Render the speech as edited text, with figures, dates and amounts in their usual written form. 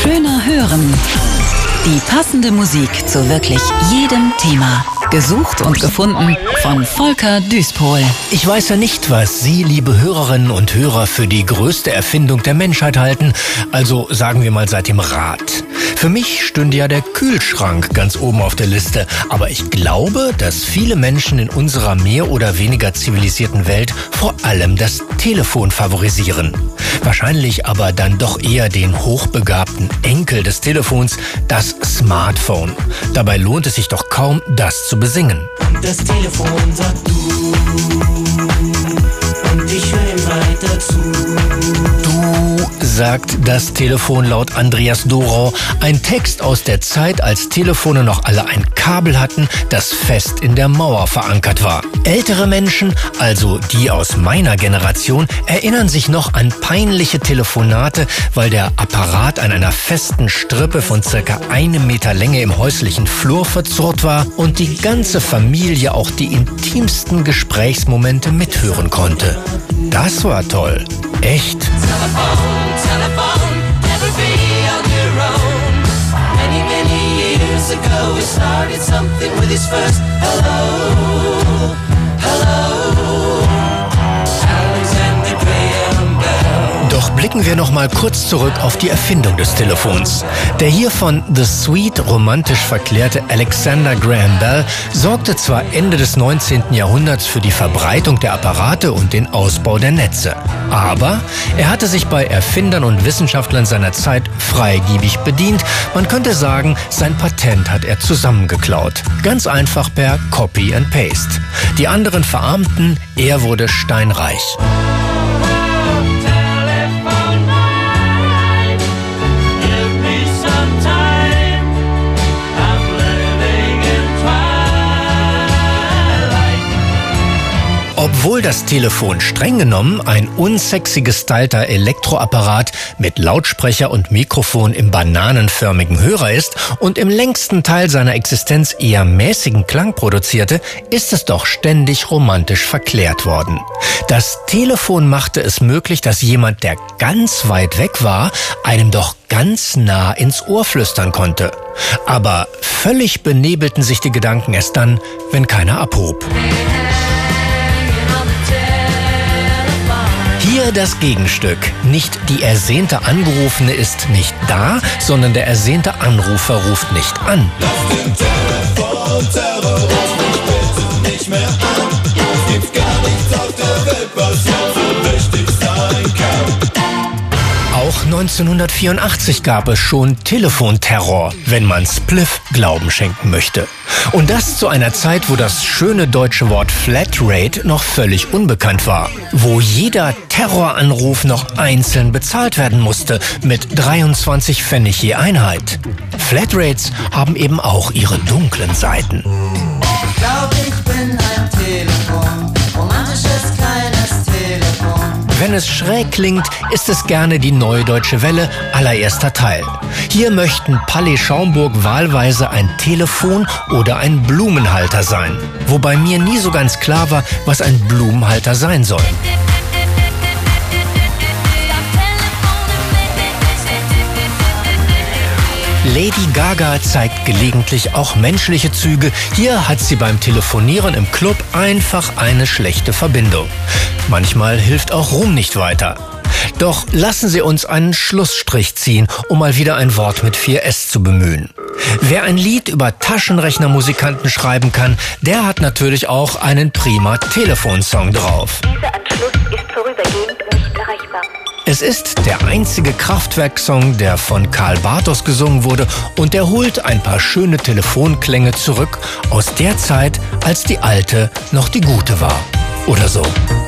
Schöner hören. Die passende Musik zu wirklich jedem Thema. Gesucht und gefunden von Volker Düspol. Ich weiß ja nicht, was Sie, liebe Hörerinnen und Hörer, für die größte Erfindung der Menschheit halten. Also sagen wir mal seit dem Rad. Für mich stünde ja der Kühlschrank ganz oben auf der Liste. Aber ich glaube, dass viele Menschen in unserer mehr oder weniger zivilisierten Welt vor allem das Telefon favorisieren. Wahrscheinlich aber dann doch eher den hochbegabten Enkel des Telefons, das Smartphone. Dabei lohnt es sich doch kaum, das zu besingen. Das Telefon sagt du und ich höre ihm weiter zu. Du, sagt das Telefon laut Andreas Dorau, ein Text aus der Zeit, als Telefone noch alle ein Kabel hatten, das fest in der Mauer verankert war. Ältere Menschen, also die aus meiner Generation, erinnern sich noch an peinliche Telefonate, weil der Apparat an einer festen Strippe von circa 1 Meter Länge im häuslichen Flur verzurrt war und die ganze Familie auch die intimsten Gesprächsmomente mithören konnte. Das war toll. Echt. Telephone, never be on your own. Many years ago we started something with his first hello, hello. Alexander Graham Bell. Doch blicken wir noch mal kurz zurück auf die Erfindung des Telefons. Der hier von The Sweet romantisch verklärte Alexander Graham Bell sorgte zwar Ende des 19. Jahrhunderts für die Verbreitung der Apparate und den Ausbau der Netze. Aber er hatte sich bei Erfindern und Wissenschaftlern seiner Zeit freigiebig bedient. Man könnte sagen, sein Patent hat er zusammengeklaut. Ganz einfach per Copy and Paste. Die anderen verarmten, er wurde steinreich. Obwohl das Telefon streng genommen ein unsexy gestylter Elektroapparat mit Lautsprecher und Mikrofon im bananenförmigen Hörer ist und im längsten Teil seiner Existenz eher mäßigen Klang produzierte, ist es doch ständig romantisch verklärt worden. Das Telefon machte es möglich, dass jemand, der ganz weit weg war, einem doch ganz nah ins Ohr flüstern konnte. Aber völlig benebelten sich die Gedanken erst dann, wenn keiner abhob. Hier das Gegenstück. Nicht die ersehnte Angerufene ist nicht da, sondern der ersehnte Anrufer ruft nicht an. Lass den Telefonterror, ruf mich bitte nicht mehr an. Es gibt gar nichts auf der Welt, was jetzt so wichtig sein kann. Auch 1984 gab es schon Telefonterror, wenn man Spliff Glauben schenken möchte. Und das zu einer Zeit, wo das schöne deutsche Wort Flatrate noch völlig unbekannt war. Wo jeder Terroranruf noch einzeln bezahlt werden musste, mit 23 Pfennig je Einheit. Flatrates haben eben auch ihre dunklen Seiten. Ich glaub, ich bin ein Telefon, romantisches kleines Telefon. Wenn es schräg klingt, ist es gerne die Neue Deutsche Welle, allererster Teil. Hier möchten Palais Schaumburg wahlweise ein Telefon oder ein Blumenhalter sein. Wobei mir nie so ganz klar war, was ein Blumenhalter sein soll. Lady Gaga zeigt gelegentlich auch menschliche Züge. Hier hat sie beim Telefonieren im Club einfach eine schlechte Verbindung. Manchmal hilft auch Ruhm nicht weiter. Doch lassen Sie uns einen Schlussstrich ziehen, um mal wieder ein Wort mit 4S zu bemühen. Wer ein Lied über Taschenrechnermusikanten schreiben kann, der hat natürlich auch einen prima Telefonsong drauf. Dieser Anschluss ist vorübergehend nicht erreichbar. Es ist der einzige Kraftwerk-Song, der von Karl Bartos gesungen wurde, und der holt ein paar schöne Telefonklänge zurück aus der Zeit, als die alte noch die gute war. Oder so.